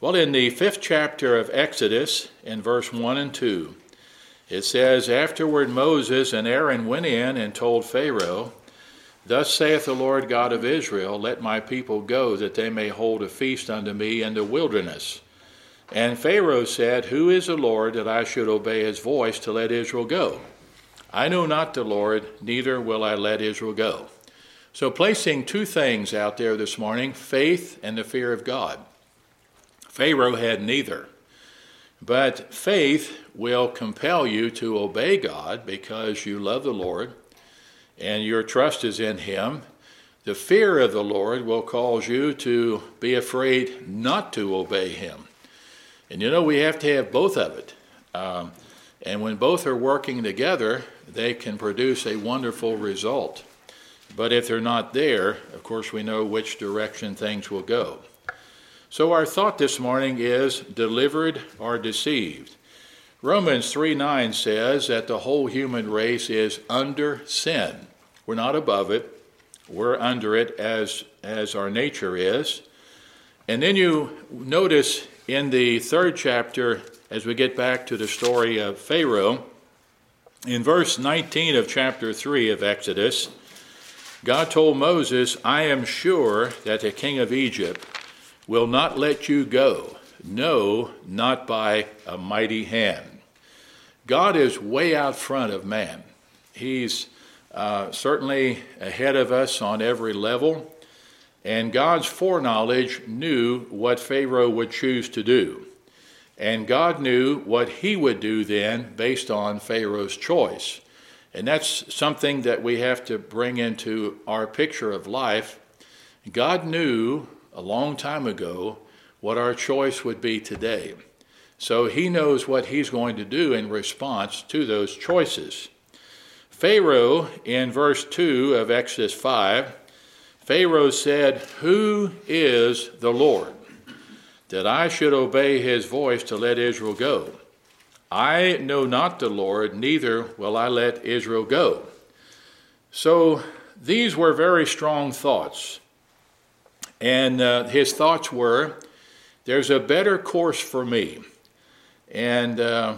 Well, in the 5th chapter of Exodus, in verse 1 and 2, it says, "Afterward Moses and Aaron went in and told Pharaoh, Thus saith the Lord God of Israel, Let my people go, that they may hold a feast unto me in the wilderness. And Pharaoh said, Who is the Lord, that I should obey his voice to let Israel go? I know not the Lord, neither will I let Israel go." So placing two things out there this morning, faith and the fear of God. Pharaoh had neither. But faith will compel you to obey God because you love the Lord and your trust is in him. The fear of the Lord will cause you to be afraid not to obey him. And we have to have both of it. And when both are working together, they can produce a wonderful result. But if they're not there, of course, we know which direction things will go. So our thought this morning is delivered or deceived. Romans 3:9 says that the whole human race is under sin. We're not above it. We're under it as our nature is. And then you notice in the 3rd chapter, as we get back to the story of Pharaoh, in verse 19 of chapter 3 of Exodus, God told Moses, "I am sure that the king of Egypt will not let you go, no, not by a mighty hand." God is way out front of man. He's certainly ahead of us on every level, and God's foreknowledge knew what Pharaoh would choose to do. And God knew what he would do then based on Pharaoh's choice. And that's something that we have to bring into our picture of life. God knew a long time ago what our choice would be today. So he knows what he's going to do in response to those choices. Pharaoh, in verse 2 of Exodus 5, Pharaoh said, "Who is the Lord, that I should obey his voice to let Israel go? I know not the Lord, neither will I let Israel go." So these were very strong thoughts. And his thoughts were, there's a better course for me. And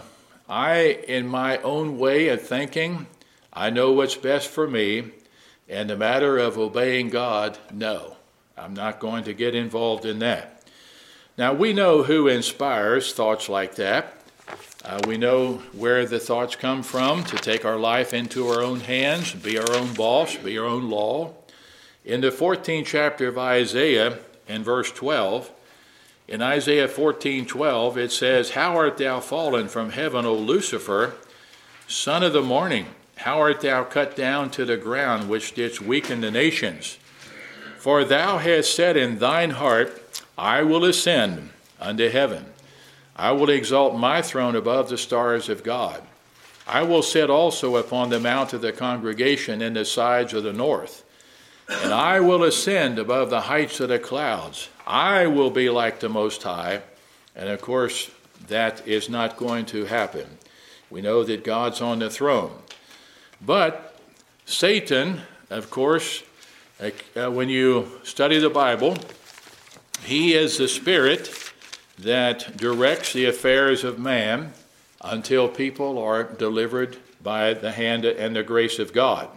I, in my own way of thinking, I know what's best for me. And the matter of obeying God, no, I'm not going to get involved in that. Now, we know who inspires thoughts like that. We know where the thoughts come from to take our life into our own hands, be our own boss, be our own law. In the 14th chapter of Isaiah, in verse 12, in Isaiah 14:12, it says, "How art thou fallen from heaven, O Lucifer, son of the morning? How art thou cut down to the ground, which didst weaken the nations? For thou hast said in thine heart, I will ascend unto heaven. I will exalt my throne above the stars of God. I will sit also upon the mount of the congregation in the sides of the north. And I will ascend above the heights of the clouds. I will be like the Most High." And of course, that is not going to happen. We know that God's on the throne. But Satan, of course, when you study the Bible, he is the spirit that directs the affairs of man until people are delivered by the hand and the grace of God.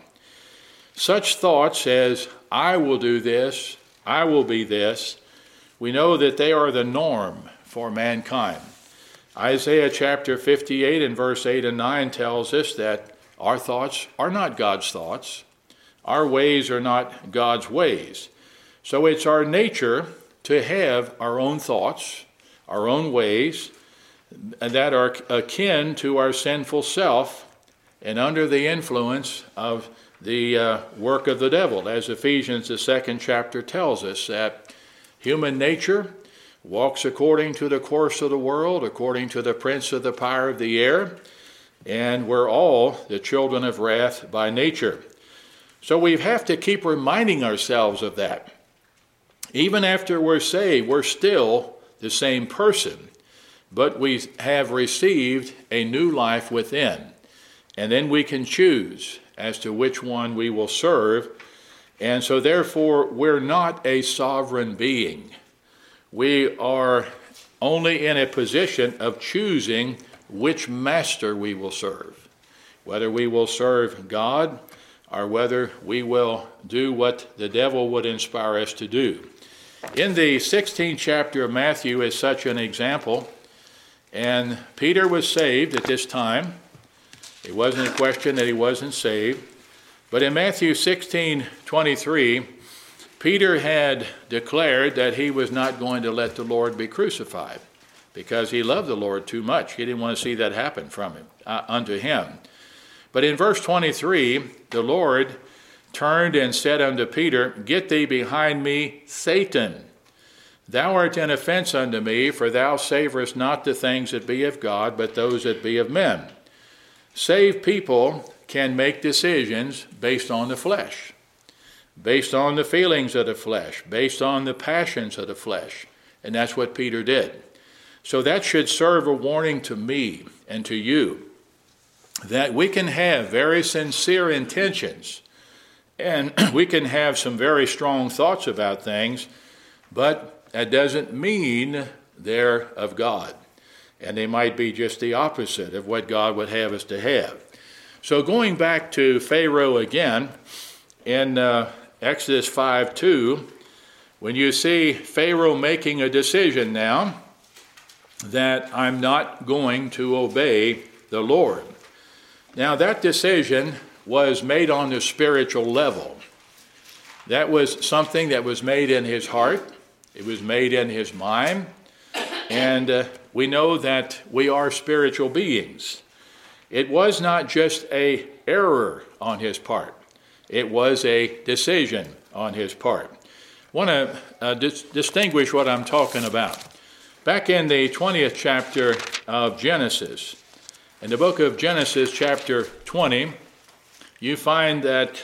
Such thoughts as, I will do this, I will be this, we know that they are the norm for mankind. Isaiah chapter 58 and verse 8 and 9 tells us that our thoughts are not God's thoughts. Our ways are not God's ways. So it's our nature to have our own thoughts, our own ways, that are akin to our sinful self and under the influence of the work of the devil, as Ephesians, the 2nd chapter, tells us that human nature walks according to the course of the world, according to the prince of the power of the air, and we're all the children of wrath by nature. So we have to keep reminding ourselves of that. Even after we're saved, we're still the same person, but we have received a new life within, and then we can choose as to which one we will serve. And so therefore, we're not a sovereign being. We are only in a position of choosing which master we will serve, whether we will serve God or whether we will do what the devil would inspire us to do. In the 16th chapter of Matthew is such an example, and Peter was saved at this time. It wasn't a question that he wasn't saved. But in Matthew 16:23, Peter had declared that he was not going to let the Lord be crucified because he loved the Lord too much. He didn't want to see that happen from him, unto him. But in verse 23, the Lord turned and said unto Peter, Get thee behind me, Satan. Thou art an offense unto me, for thou savorest not the things that be of God, but those that be of men. Saved people can make decisions based on the flesh, based on the feelings of the flesh, based on the passions of the flesh. And that's what Peter did. So that should serve a warning to me and to you, that we can have very sincere intentions and we can have some very strong thoughts about things, but that doesn't mean they're of God. And they might be just the opposite of what God would have us to have. So going back to Pharaoh again, in Exodus 5:2, when you see Pharaoh making a decision now that I'm not going to obey the Lord. Now that decision was made on the spiritual level. That was something that was made in his heart. It was made in his mind. And we know that we are spiritual beings. It was not just an error on his part. It was a decision on his part. I want to distinguish what I'm talking about. Back in the 20th chapter of Genesis, in the book of Genesis chapter 20, you find that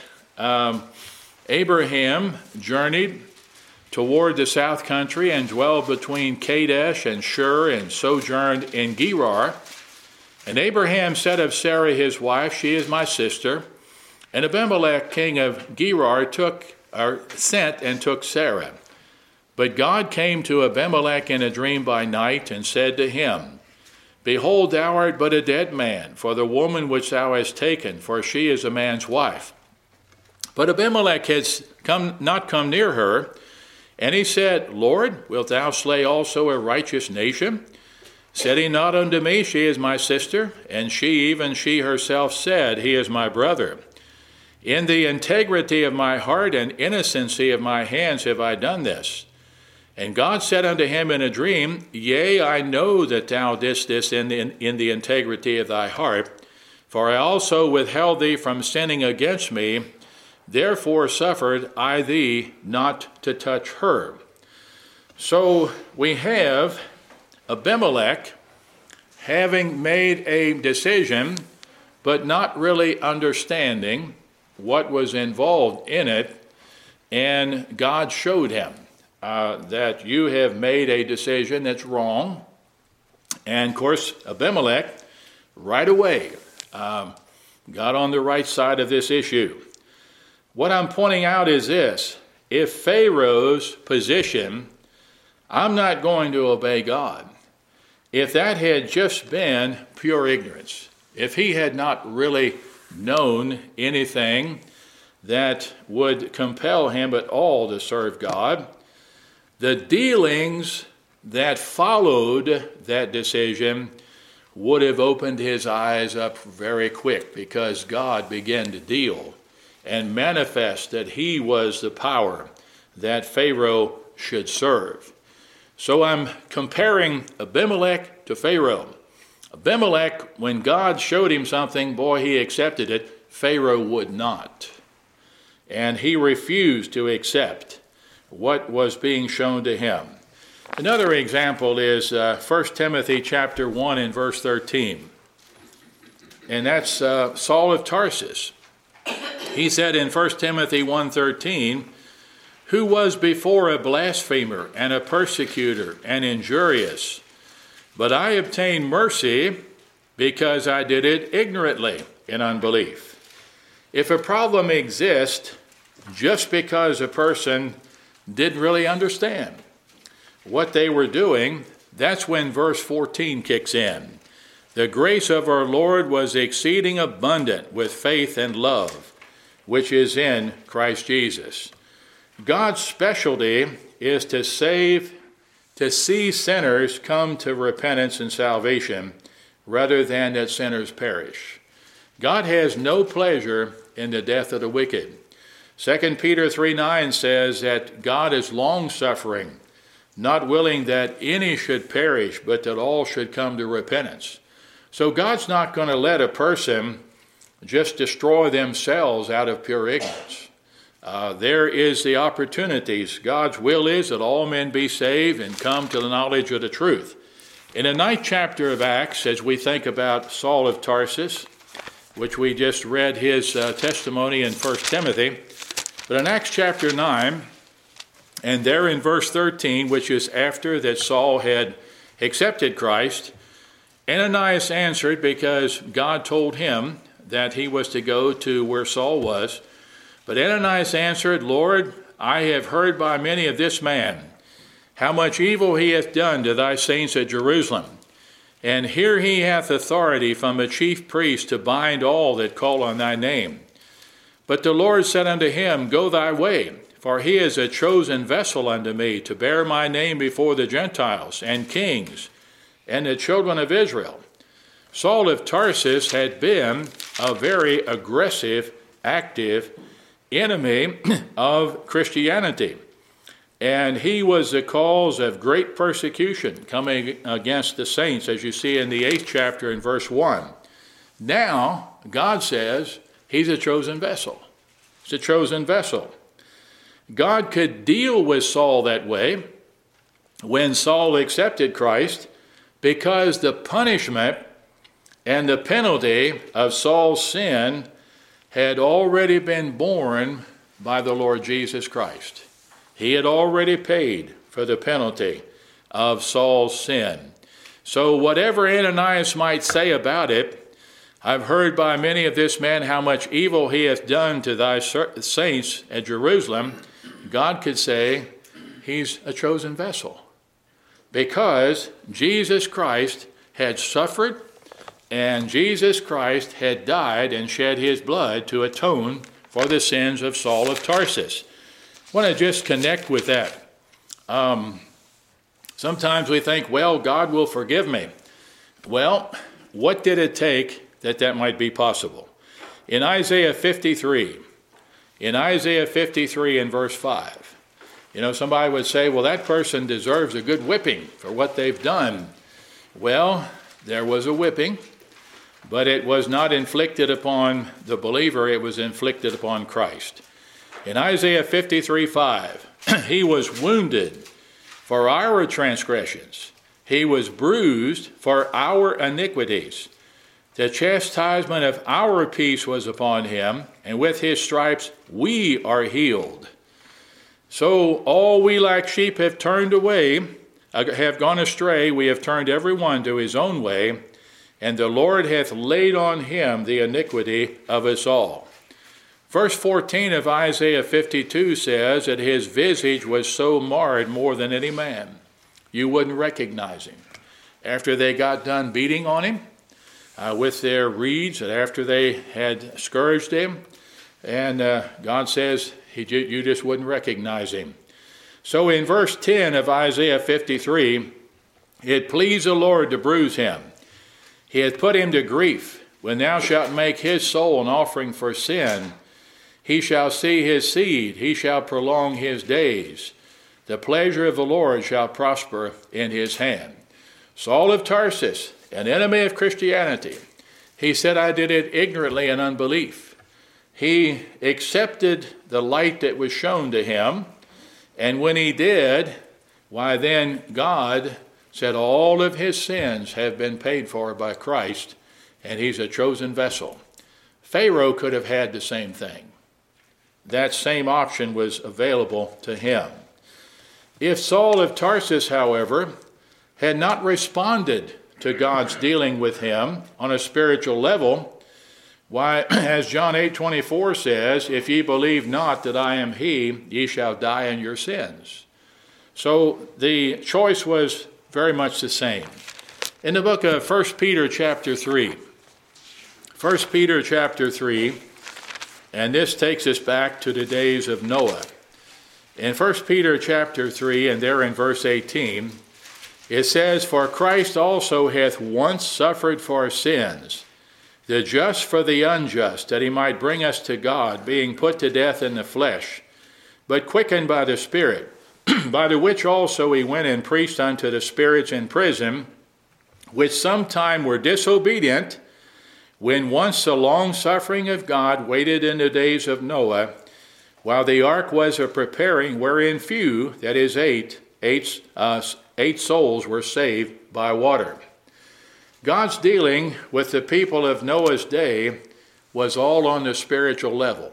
Abraham journeyed toward the south country and dwelled between Kadesh and Shur and sojourned in Gerar. And Abraham said of Sarah his wife, She is my sister. And Abimelech king of Gerar sent and took Sarah. But God came to Abimelech in a dream by night and said to him, Behold, thou art but a dead man, for the woman which thou hast taken, for she is a man's wife. But Abimelech has not come near her, and he said, Lord, wilt thou slay also a righteous nation? Said he not unto me, She is my sister? And she, even she herself, said, He is my brother. In the integrity of my heart and innocency of my hands have I done this. And God said unto him in a dream, Yea, I know that thou didst this in the integrity of thy heart, for I also withheld thee from sinning against me, therefore suffered I thee not to touch her. So we have Abimelech having made a decision, but not really understanding what was involved in it, and God showed him that you have made a decision that's wrong. And of course, Abimelech right away got on the right side of this issue. What I'm pointing out is this: if Pharaoh's position, I'm not going to obey God, if that had just been pure ignorance, if he had not really known anything that would compel him at all to serve God, the dealings that followed that decision would have opened his eyes up very quick, because God began to deal and manifest that he was the power that Pharaoh should serve. So I'm comparing Abimelech to Pharaoh. Abimelech, when God showed him something, boy, he accepted it. Pharaoh would not. And he refused to accept what was being shown to him. Another example is 1 Timothy chapter 1 and verse 13. And that's Saul of Tarsus. He said in 1 Timothy 1:13, who was before a blasphemer and a persecutor and injurious, but I obtained mercy because I did it ignorantly in unbelief. If a problem exists just because a person didn't really understand what they were doing, That's when verse 14 kicks in. The grace of our Lord was exceeding abundant with faith and love, which is in Christ Jesus. God's specialty is to see sinners come to repentance and salvation rather than that sinners perish. God has no pleasure in the death of the wicked. 2 Peter 3:9 says that God is long-suffering, not willing that any should perish, but that all should come to repentance. So God's not going to let a person just destroy themselves out of pure ignorance. There is the opportunities. God's will is that all men be saved and come to the knowledge of the truth. In the 9th chapter of Acts, as we think about Saul of Tarsus, which we just read his testimony in 1 Timothy, but in Acts chapter 9, and there in verse 13, which is after that Saul had accepted Christ, Ananias answered, because God told him that he was to go to where Saul was. But Ananias answered, Lord, I have heard by many of this man, how much evil he hath done to thy saints at Jerusalem. And here he hath authority from the chief priest to bind all that call on thy name. But the Lord said unto him, Go thy way, for he is a chosen vessel unto me to bear my name before the Gentiles and kings and the children of Israel. Saul of Tarsus had been a very aggressive, active enemy of Christianity. And he was the cause of great persecution coming against the saints, as you see in the 8th chapter in verse 1. Now, God says he's a chosen vessel. He's a chosen vessel. God could deal with Saul that way when Saul accepted Christ, because the punishment and the penalty of Saul's sin had already been borne by the Lord Jesus Christ. He had already paid for the penalty of Saul's sin. So whatever Ananias might say about it, I've heard by many of this man how much evil he hath done to thy saints at Jerusalem. God could say he's a chosen vessel, because Jesus Christ had suffered and Jesus Christ had died and shed his blood to atone for the sins of Saul of Tarsus. I want to just connect with that. Sometimes we think, well, God will forgive me. Well, what did it take that might be possible? In Isaiah 53 in verse 5, somebody would say, well, that person deserves a good whipping for what they've done. Well, there was a whipping, but it was not inflicted upon the believer, it was inflicted upon Christ. In Isaiah 53:5, he was wounded for our transgressions. He was bruised for our iniquities. The chastisement of our peace was upon him, and with his stripes we are healed. So all we like sheep have turned away, have gone astray. We have turned every one to his own way, and the Lord hath laid on him the iniquity of us all. Verse 14 of Isaiah 52 says that his visage was so marred more than any man. You wouldn't recognize him. After they got done beating on him with their reeds, and after they had scourged him, and God says you just wouldn't recognize him. So in verse 10 of Isaiah 53, it pleased the Lord to bruise him. He hath put him to grief. When thou shalt make his soul an offering for sin, he shall see his seed, he shall prolong his days. The pleasure of the Lord shall prosper in his hand. Saul of Tarsus, an enemy of Christianity, he said, I did it ignorantly in unbelief. He accepted the light that was shown to him, and when he did, why then God said all of his sins have been paid for by Christ, and he's a chosen vessel. Pharaoh could have had the same thing. That same option was available to him. If Saul of Tarsus, however, had not responded to God's dealing with him on a spiritual level, why, as John 8:24 says, if ye believe not that I am he, ye shall die in your sins. So the choice was very much the same. In the book of 1 Peter chapter 3, 1 Peter chapter 3, and this takes us back to the days of Noah. In 1 Peter chapter 3, and there in verse 18, it says, "For Christ also hath once suffered for sins, the just for the unjust, that he might bring us to God, being put to death in the flesh, but quickened by the Spirit, by the which also he went and preached unto the spirits in prison, which sometime were disobedient, when once the long suffering of God waited in the days of Noah, while the ark was a preparing, wherein few, that is eight souls were saved by water." God's dealing with the people of Noah's day was all on the spiritual level.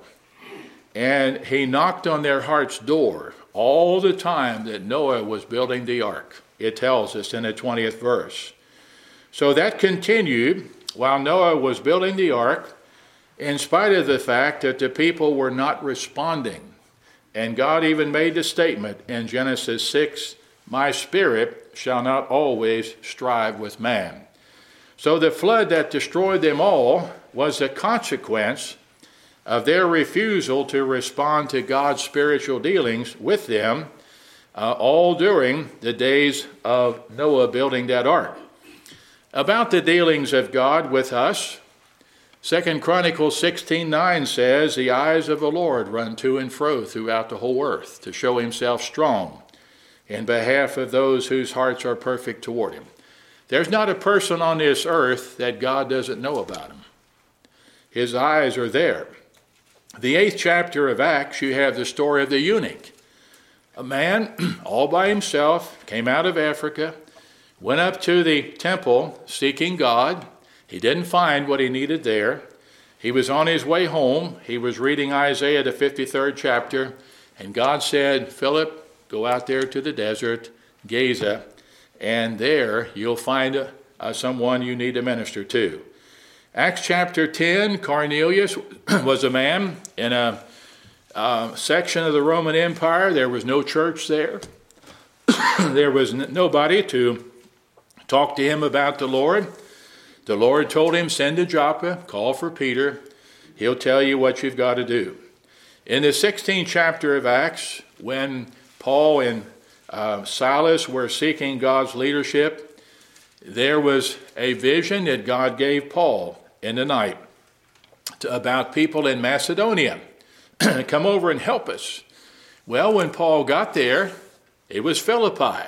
And he knocked on their heart's door all the time that Noah was building the ark. It tells us in the 20th verse. So that continued while Noah was building the ark, in spite of the fact that the people were not responding. And God even made the statement in Genesis 6, "My spirit shall not always strive with man." So the flood that destroyed them all was a consequence of their refusal to respond to God's spiritual dealings with them, all during the days of Noah building that ark. About the dealings of God with us, 2 Chronicles 16:9 says, "The eyes of the Lord run to and fro throughout the whole earth, to show himself strong in behalf of those whose hearts are perfect toward him." There's not a person on this earth that God doesn't know about him. His eyes are there. The 8th chapter of Acts, you have the story of the eunuch. A man all by himself came out of Africa, went up to the temple seeking God. He didn't find what he needed there. He was on his way home. He was reading Isaiah, the 53rd chapter, and God said, "Philip, go out there to the desert, Gaza, and there you'll find someone you need to minister to." Acts chapter 10, Cornelius was a man in a section of the Roman Empire. There was no church there. There was nobody to talk to him about the Lord. The Lord told him, "Send to Joppa, call for Peter. He'll tell you what you've got to do." In the 16th chapter of Acts, when Paul and Silas were seeking God's leadership, there was a vision that God gave Paul in the night about people in Macedonia. "Come over and help us." Well, when Paul got there, it was Philippi.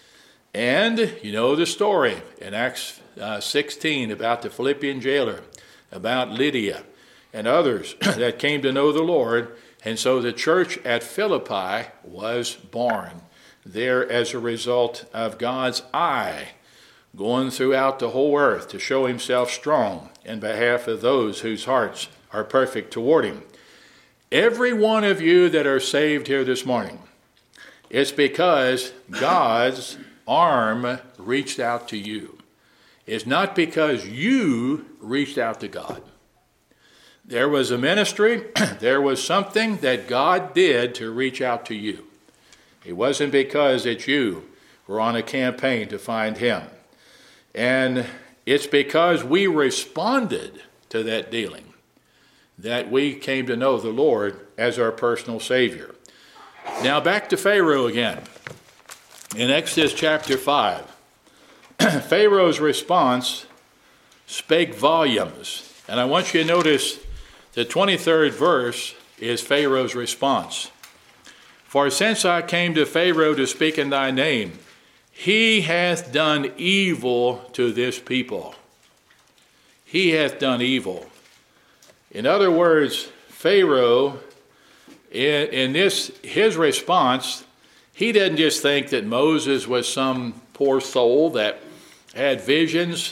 And you know the story in Acts 16 about the Philippian jailer, about Lydia and others that came to know the Lord. And so the church at Philippi was born there as a result of God's eye going throughout the whole earth to show himself strong in behalf of those whose hearts are perfect toward him. Every one of you that are saved here this morning, it's because God's arm reached out to you. It's not because you reached out to God. There was a ministry, there was something that God did to reach out to you. It wasn't because that you were on a campaign to find him. And it's because we responded to that dealing that we came to know the Lord as our personal Savior. Now back to Pharaoh again. In Exodus chapter 5, Pharaoh's response spake volumes. And I want you to notice the 23rd verse is Pharaoh's response. "For since I came to Pharaoh to speak in thy name, he hath done evil to this people." He hath done evil. In other words, Pharaoh, in his response, he didn't just think that Moses was some poor soul that had visions,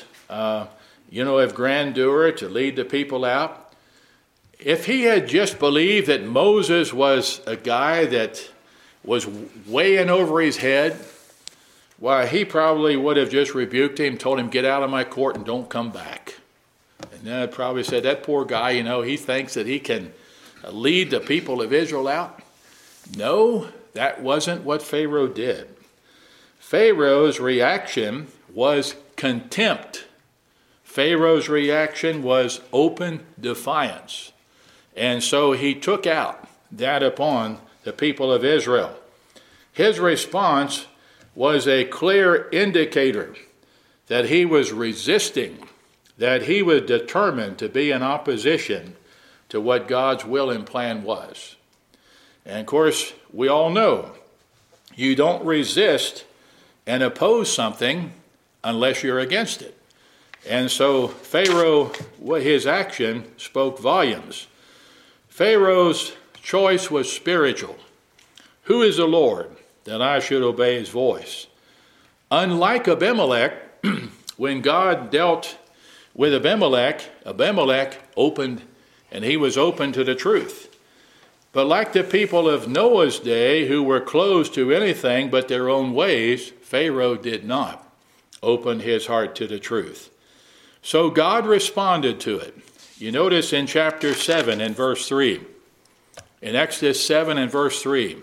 of grandeur to lead the people out. If he had just believed that Moses was a guy that was way in over his head, why, he probably would have just rebuked him, told him, "Get out of my court and don't come back." And then I'd probably said, "That poor guy, he thinks that he can lead the people of Israel out." No, that wasn't what Pharaoh did. Pharaoh's reaction was contempt. Pharaoh's reaction was open defiance. And so he took out that upon the people of Israel. His response was a clear indicator that he was resisting, that he was determined to be in opposition to what God's will and plan was. And of course, we all know you don't resist and oppose something unless you're against it. And so Pharaoh, his action spoke volumes. Pharaoh's choice was spiritual. Who is the Lord that I should obey his voice? Unlike Abimelech, when God dealt with Abimelech, Abimelech opened, and he was open to the truth. But like the people of Noah's day, who were closed to anything but their own ways, Pharaoh did not open his heart to the truth. So God responded to it. You notice in chapter 7 and verse 3, in Exodus 7 and verse 3,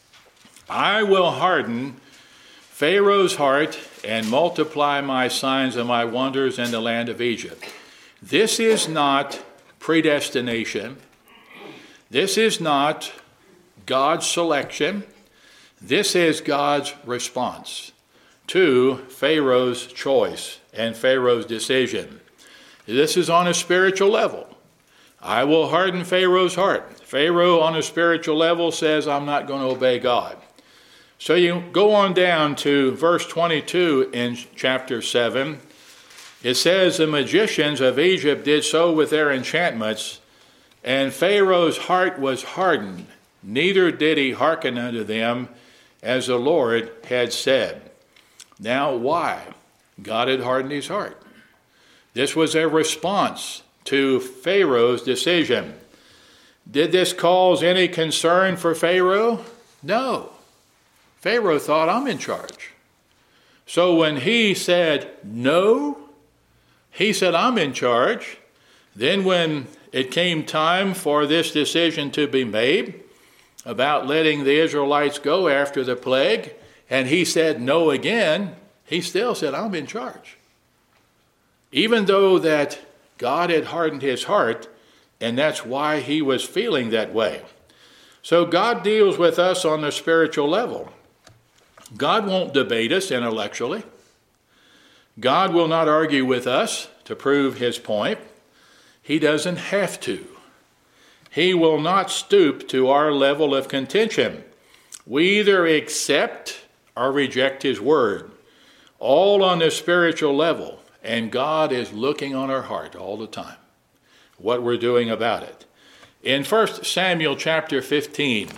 I will harden Pharaoh's heart and multiply my signs and my wonders in the land of Egypt. This is not predestination. This is not God's selection. This is God's response to Pharaoh's choice and Pharaoh's decision. This is on a spiritual level. I will harden Pharaoh's heart. Pharaoh on a spiritual level says, I'm not going to obey God. So you go on down to verse 22 in chapter 7. It says, the magicians of Egypt did so with their enchantments, and Pharaoh's heart was hardened, neither did he hearken unto them, as the Lord had said. Now why? God had hardened his heart. This was a response to Pharaoh's decision. Did this cause any concern for Pharaoh? No. Pharaoh thought, I'm in charge. So when he said no, he said, I'm in charge. Then when it came time for this decision to be made about letting the Israelites go after the plague, and he said no again, he still said, I'm in charge. Even though that God had hardened his heart, and that's why he was feeling that way. So God deals with us on the spiritual level. God won't debate us intellectually. God will not argue with us to prove his point. He doesn't have to. He will not stoop to our level of contention. We either accept or reject his word, all on the spiritual level, and God is looking on our heart all the time, what we're doing about it. In 1 Samuel chapter 15,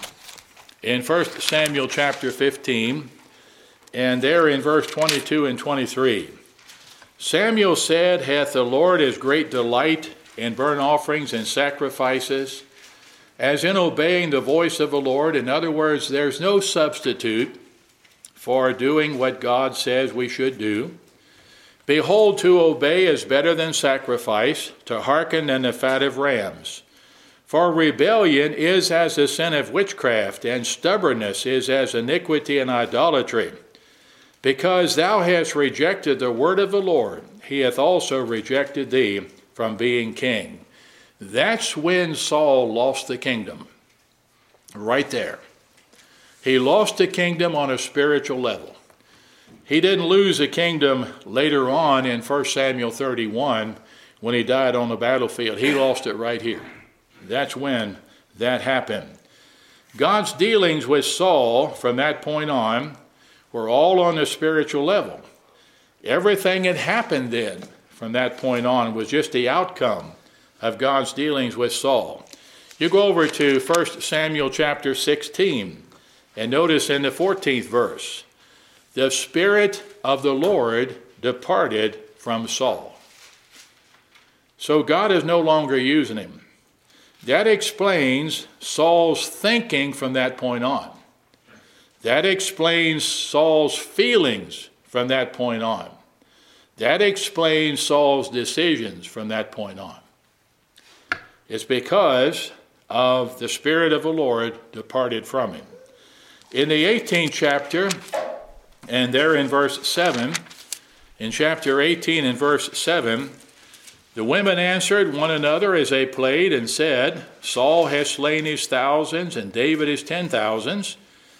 and there in verse 22 and 23, Samuel said, hath the Lord his great delight in burnt offerings and sacrifices, as in obeying the voice of the Lord? In other words, there's no substitute for doing what God says we should do. Behold, to obey is better than sacrifice, to hearken than the fat of rams. For rebellion is as the sin of witchcraft, and stubbornness is as iniquity and idolatry. Because thou hast rejected the word of the Lord, he hath also rejected thee from being king. That's when Saul lost the kingdom. Right there. He lost the kingdom on a spiritual level. He didn't lose the kingdom later on in 1 Samuel 31 when he died on the battlefield. He lost it right here. That's when that happened. God's dealings with Saul from that point on were all on the spiritual level. Everything that happened then from that point on was just the outcome of God's dealings with Saul. You go over to 1 Samuel chapter 16 and notice in the 14th verse, the Spirit of the Lord departed from Saul. So God is no longer using him. That explains Saul's thinking from that point on. That explains Saul's feelings from that point on. That explains Saul's decisions from that point on. It's because of the Spirit of the Lord departed from him. In the 18th chapter And there in verse 7, in chapter 18 and verse 7, the women answered one another as they played and said, Saul has slain his thousands and David his 10,000s.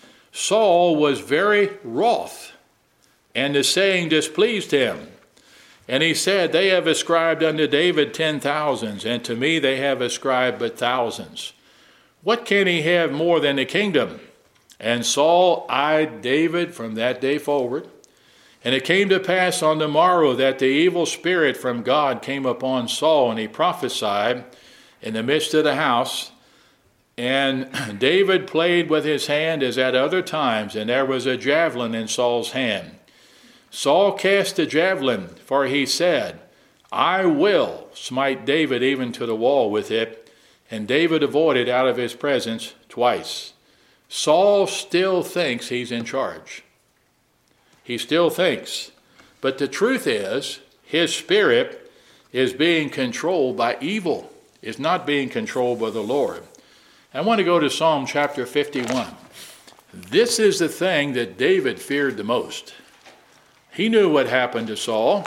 Saul was very wroth, and the saying displeased him. And he said, They have ascribed unto David 10,000s, and to me they have ascribed but thousands. What can he have more than the kingdom? And Saul eyed David from that day forward. And it came to pass on the morrow that the evil spirit from God came upon Saul, and he prophesied in the midst of the house. And David played with his hand as at other times, and there was a javelin in Saul's hand. Saul cast the javelin, for he said, I will smite David even to the wall with it. And David avoided out of his presence twice. Saul still thinks he's in charge. He still thinks. But the truth is, his spirit is being controlled by evil. It's not being controlled by the Lord. I want to go to Psalm chapter 51. This is the thing that David feared the most. He knew what happened to Saul.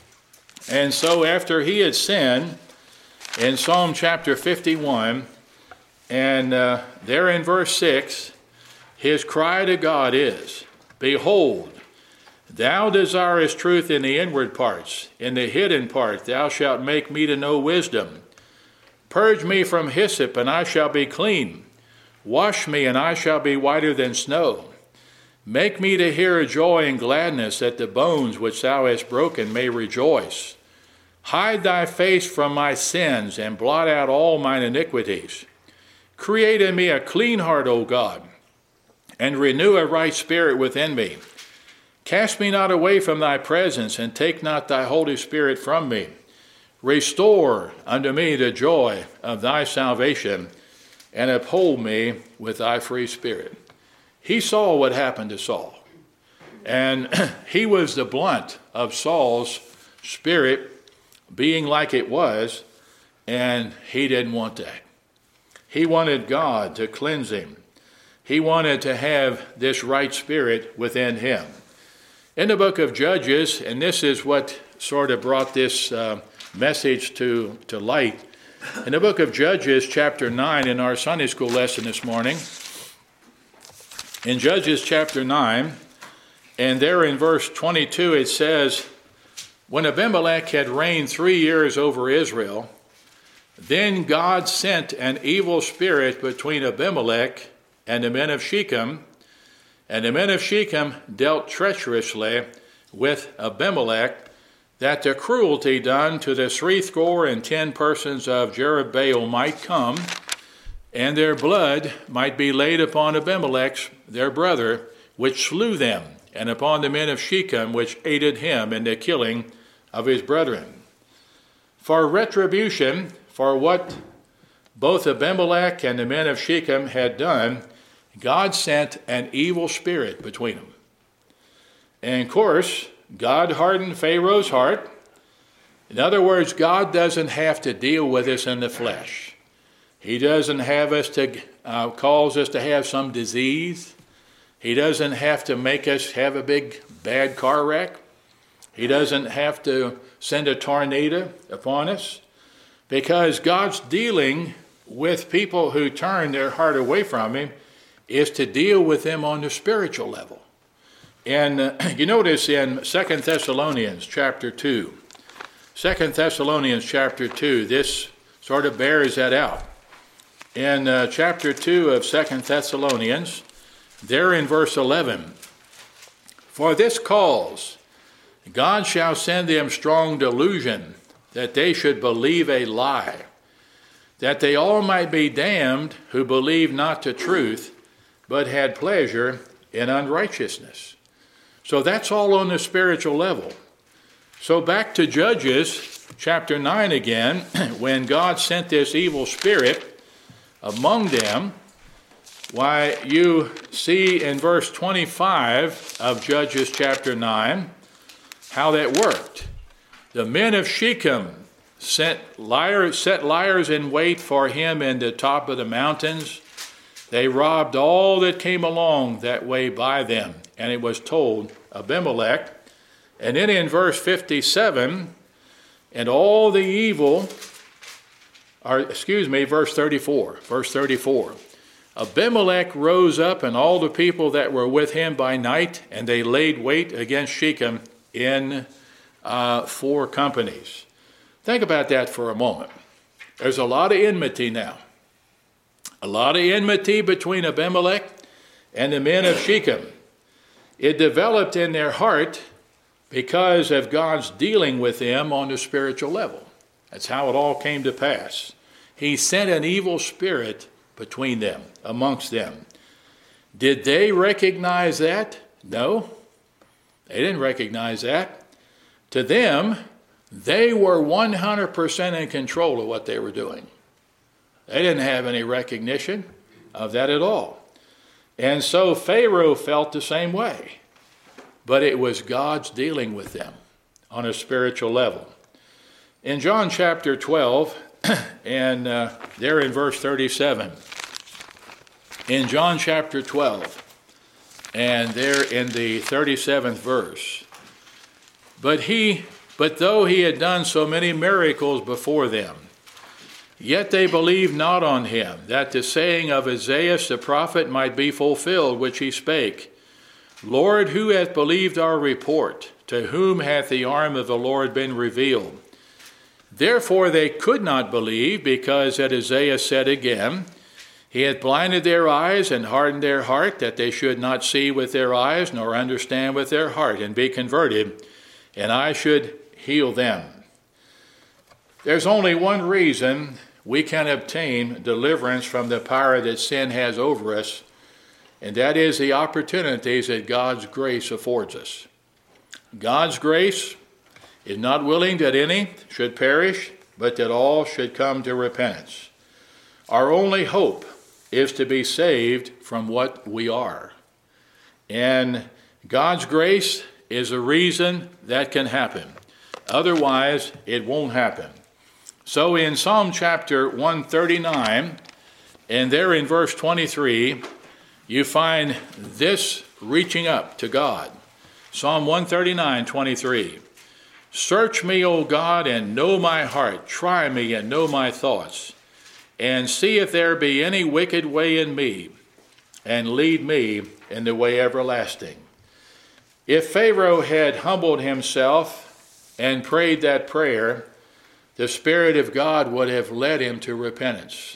And so after he had sinned, in Psalm chapter 51, and there in verse 6, his cry to God is, Behold, Thou desirest truth in the inward parts. In the hidden part thou shalt make me to know wisdom. Purge me from hyssop, and I shall be clean. Wash me, and I shall be whiter than snow. Make me to hear joy and gladness, that the bones which thou hast broken may rejoice. Hide thy face from my sins, and blot out all mine iniquities. Create in me a clean heart, O God, and renew a right spirit within me. Cast me not away from thy presence, and take not thy Holy Spirit from me. Restore unto me the joy of thy salvation, and uphold me with thy free spirit. He saw what happened to Saul, and he was the blunt of Saul's spirit being like it was, and he didn't want that. He wanted God to cleanse him. He wanted to have this right spirit within him. In the book of Judges, and this is what sort of brought this message to light, in the book of Judges, chapter 9, in our Sunday school lesson this morning, in Judges chapter 9, and there in verse 22 it says, When Abimelech had reigned 3 years over Israel, then God sent an evil spirit between Abimelech and the men of Shechem, and the men of Shechem dealt treacherously with Abimelech, that the cruelty done to the 70 persons of Jerubbaal might come, and their blood might be laid upon Abimelech their brother, which slew them, and upon the men of Shechem, which aided him in the killing of his brethren. For retribution for what both Abimelech and the men of Shechem had done, God sent an evil spirit between them. And of course, God hardened Pharaoh's heart. In other words, God doesn't have to deal with us in the flesh. He doesn't have us to cause us to have some disease. He doesn't have to make us have a big bad car wreck. He doesn't have to send a tornado upon us, because God's dealing with people who turn their heart away from him is to deal with them on the spiritual level. And you notice in 2 Thessalonians chapter 2, 2 Thessalonians chapter 2, this sort of bears that out. In chapter 2 of 2 Thessalonians, there in verse 11, For this cause God shall send them strong delusion, that they should believe a lie, that they all might be damned who believe not the truth, but had pleasure in unrighteousness. So that's all on the spiritual level. So back to Judges chapter 9 again, when God sent this evil spirit among them, why, you see in verse 25 of Judges chapter 9 how that worked. The men of Shechem set liars in wait for him in the top of the mountains. They robbed all that came along that way by them. And it was told Abimelech. And then in verse 57, and all the evil, verse 34. Verse 34. Abimelech rose up and all the people that were with him by night, and they laid wait against Shechem in 4 companies. Think about that for a moment. There's a lot of enmity now. A lot of enmity between Abimelech and the men of Shechem. It developed in their heart because of God's dealing with them on the spiritual level. That's how it all came to pass. He sent an evil spirit between them, amongst them. Did they recognize that? No, they didn't recognize that. To them, they were 100% in control of what they were doing. They didn't have any recognition of that at all. And so Pharaoh felt the same way. But it was God's dealing with them on a spiritual level. In John chapter 12, and there in verse 37, in John chapter 12, and there in the 37th verse, but though he had done so many miracles before them, yet they believed not on him, that the saying of Isaiah the prophet might be fulfilled, which he spake, Lord, who hath believed our report? To whom hath the arm of the Lord been revealed? Therefore they could not believe, because that Isaiah said again, He hath blinded their eyes and hardened their heart, that they should not see with their eyes, nor understand with their heart, and be converted, and I should heal them. There's only one reason we can obtain deliverance from the power that sin has over us, and that is the opportunities that God's grace affords us. God's grace is not willing that any should perish, but that all should come to repentance. Our only hope is to be saved from what we are. And God's grace is a reason that can happen. Otherwise, it won't happen. So in Psalm chapter 139, and there in verse 23, you find this reaching up to God. Psalm 139, 23. Search me, O God, and know my heart. Try me and know my thoughts. And see if there be any wicked way in me, and lead me in the way everlasting. If Pharaoh had humbled himself and prayed that prayer, the Spirit of God would have led him to repentance.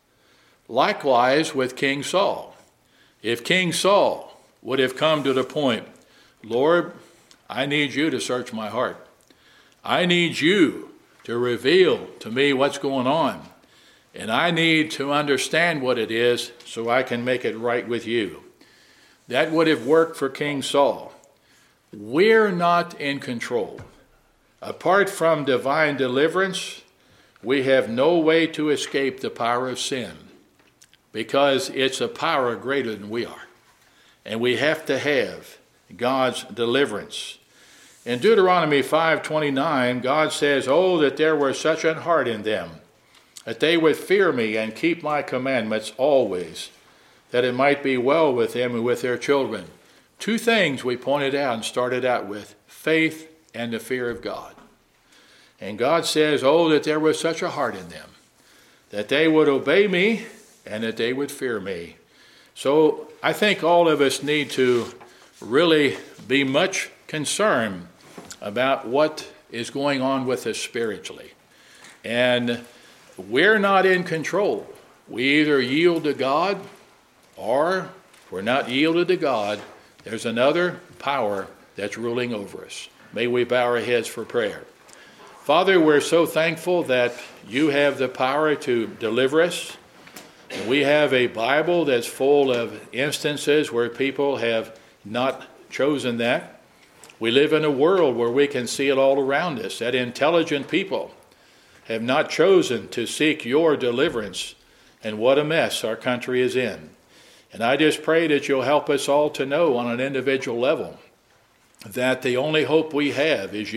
Likewise with King Saul. If King Saul would have come to the point, Lord, I need you to search my heart. I need you to reveal to me what's going on. And I need to understand what it is so I can make it right with you. That would have worked for King Saul. We're not in control. Apart from divine deliverance, we have no way to escape the power of sin, because it's a power greater than we are. And we have to have God's deliverance. In Deuteronomy 5:29, God says, Oh, that there were such an heart in them, that they would fear me and keep my commandments always, that it might be well with them and with their children. 2 things we pointed out and started out with, faith and the fear of God. And God says, oh, that there was such a heart in them, that they would obey me and that they would fear me. So I think all of us need to really be much concerned about what is going on with us spiritually. And we're not in control. We either yield to God, or if we're not yielded to God, there's another power that's ruling over us. May we bow our heads for prayer. Father, we're so thankful that you have the power to deliver us. We have a Bible that's full of instances where people have not chosen that. We live in a world where we can see it all around us, that intelligent people have not chosen to seek your deliverance, and what a mess our country is in. And I just pray that you'll help us all to know on an individual level that the only hope we have is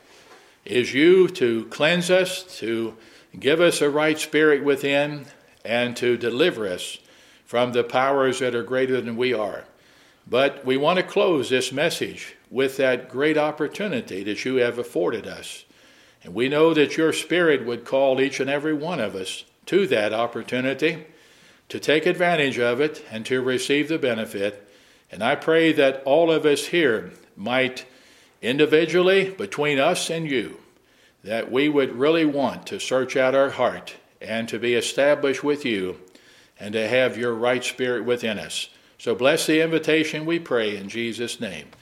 you to cleanse us, to give us a right spirit within, and to deliver us from the powers that are greater than we are. But we want to close this message with that great opportunity that you have afforded us. And we know that your Spirit would call each and every one of us to that opportunity, to take advantage of it and to receive the benefit. And I pray that all of us here might individually, between us and you, that we would really want to search out our heart and to be established with you and to have your right spirit within us. So bless the invitation, we pray in Jesus' name.